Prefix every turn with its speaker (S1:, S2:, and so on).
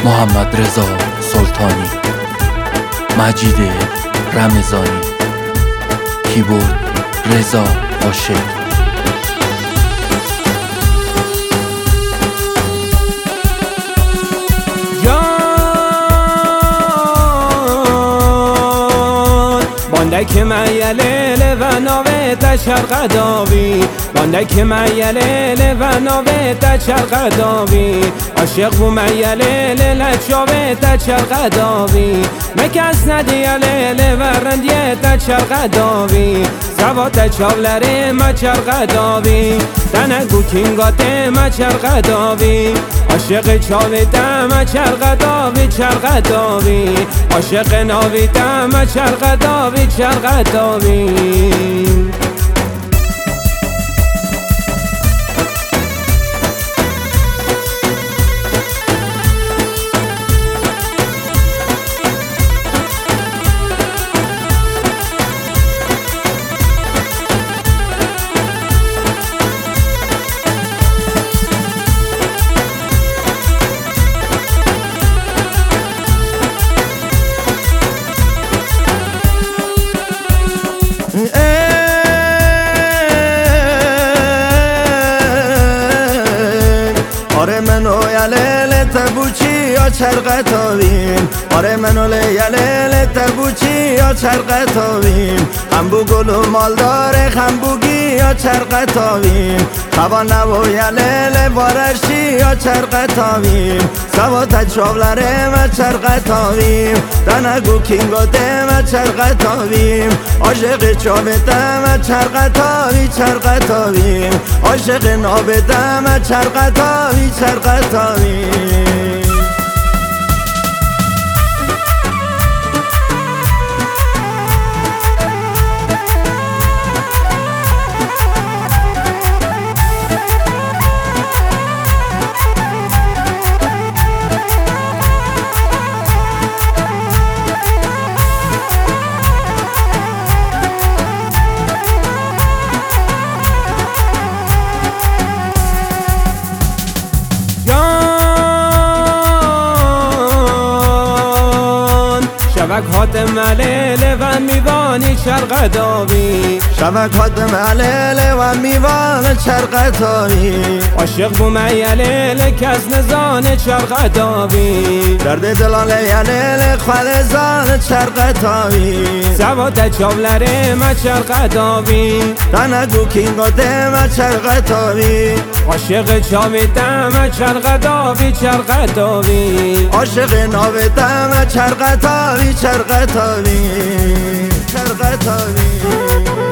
S1: محمد رضا سلطانی، مجید رمضانی، کیبورد رضا عاشق.
S2: باندک میلیل و ناوه تشرق داوی، باندک میلیل و ناوه تشرق داوی، عاشق بو میلیل لچاوه تشرق داوی، مکس ندیلیل و رندیه تشرق داوی، سوا تچاولره مچرق داوی، تنگو کینگاته مچرق داوی، عاشق چاوی دم چرق داوی چرق داوی، عاشق ناوی دم چرق داوی چرق داوی.
S3: آره منو یلیل تبوچی یا چرق تاویم، آره منو یلیل تبوچی یا چرق تاویم، خنبو گل و مالدار خنبوگی یا چرق تاویم، خوا نبو یلیل بارشی یا چرق تاویم، سوا تچاولره ما چرق تاویم، تنگو کینگاته ما چرق تاویم، عاشق چابته ما چرق تاوی چرق تاویم، عاشق نابته ما چرق تاوی چرق تاویم.
S2: شبک هاتم علیل و میوانی شرق داوی،
S3: شبک هاتم علیل و میوان شرق تاوی،
S2: عاشق بو میلیل کس نزان شرق داوی،
S3: درد دلان یلیل خالزان شرق تاوی،
S2: سوا تچاولره ما شرق داوی،
S3: تنگو کینگاته ما شرق تاوی،
S2: عاشق چاوی دم شرق داوی شرق داوی،
S3: عاشق ناوی دم شرق تاوی شرق تاوی شرق تاوی.